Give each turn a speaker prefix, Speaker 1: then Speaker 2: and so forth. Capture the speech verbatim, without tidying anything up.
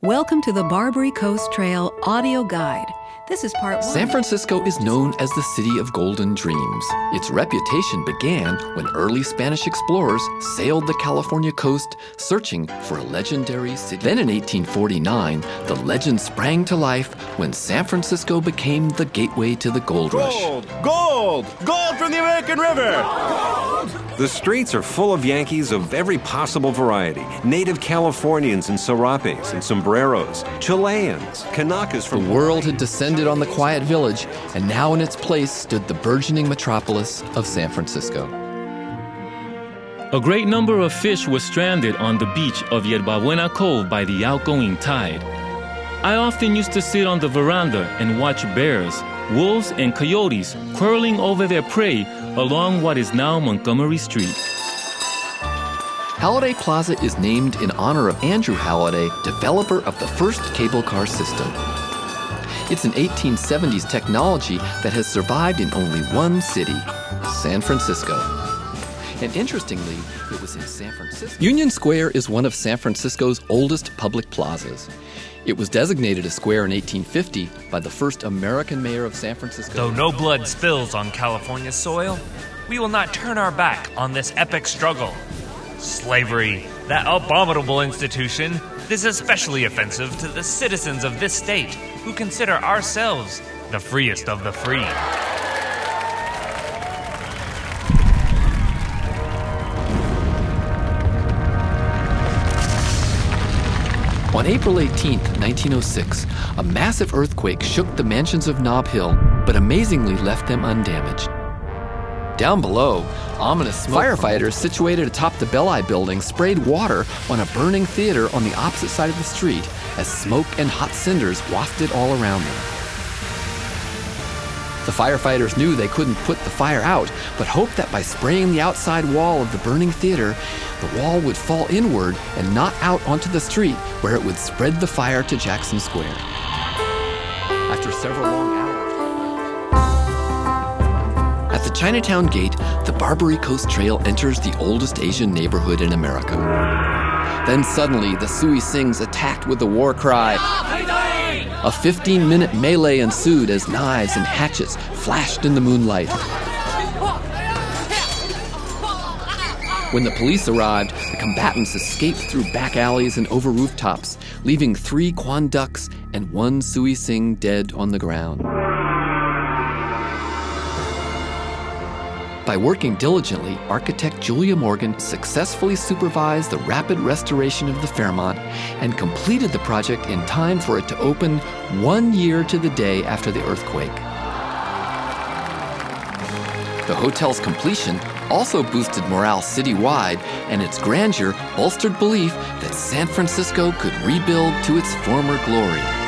Speaker 1: Welcome to the Barbary Coast Trail audio guide. This is part one.
Speaker 2: San Francisco is known as the city of golden dreams. Its reputation began when early Spanish explorers sailed the California coast searching for a legendary city. Then in eighteen forty-nine, the legend sprang to life when San Francisco became the gateway to the gold rush.
Speaker 3: Gold! Gold! Gold from the American River! Gold!
Speaker 4: The streets are full of Yankees of every possible variety. Native Californians in serapes and sombreros, Chileans, Kanakas from...
Speaker 2: The world had descended on the quiet village, and now in its place stood the burgeoning metropolis of San Francisco.
Speaker 5: A great number of fish were stranded on the beach of Yerba Buena Cove by the outgoing tide. I often used to sit on the veranda and watch bears, wolves, and coyotes quarreling over their prey along what is now Montgomery Street.
Speaker 2: Halliday Plaza is named in honor of Andrew Halliday, developer of the first cable car system. It's an eighteen seventies technology that has survived in only one city, San Francisco. And interestingly, it was in San Francisco. Union Square is one of San Francisco's oldest public plazas. It was designated a square in eighteen fifty by the first American mayor of San Francisco.
Speaker 6: Though no blood spills on California soil, we will not turn our back on this epic struggle. Slavery, that abominable institution, is especially offensive to the citizens of this state who consider ourselves the freest of the free.
Speaker 2: On April eighteenth, nineteen oh six, a massive earthquake shook the mansions of Nob Hill, but amazingly left them undamaged. Down below, ominous firefighters situated atop the Bell Eye building sprayed water on a burning theater on the opposite side of the street as smoke and hot cinders wafted all around them. The firefighters knew they couldn't put the fire out, but hoped that by spraying the outside wall of the burning theater, the wall would fall inward and not out onto the street, where it would spread the fire to Jackson Square. After several long hours, at the Chinatown Gate, the Barbary Coast Trail enters the oldest Asian neighborhood in America. Then suddenly, the Sui Sings attacked with the war cry. A fifteen-minute melee ensued as knives and hatchets flashed in the moonlight. When the police arrived, the combatants escaped through back alleys and over rooftops, leaving three Quan Ducs and one Sui Sing dead on the ground. By working diligently, architect Julia Morgan successfully supervised the rapid restoration of the Fairmont and completed the project in time for it to open one year to the day after the earthquake. The hotel's completion also boosted morale citywide, and its grandeur bolstered belief that San Francisco could rebuild to its former glory.